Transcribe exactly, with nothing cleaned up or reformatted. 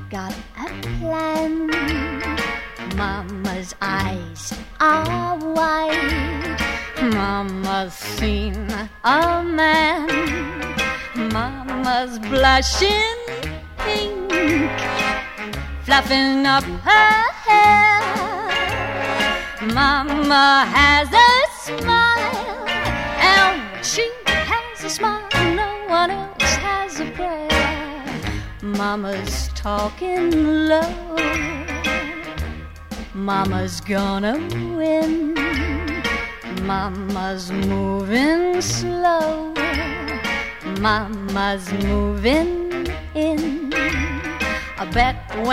got a plan. Mama's eyes are wide. Mama's seen a man. Mama's blushing pink, fluffing up her hair. Mama has a smile, and when she has a smile, no one else has a prayer. Mama's talking low. Mama's gonna win. Mama's moving slow. Mama's moving in. I bet when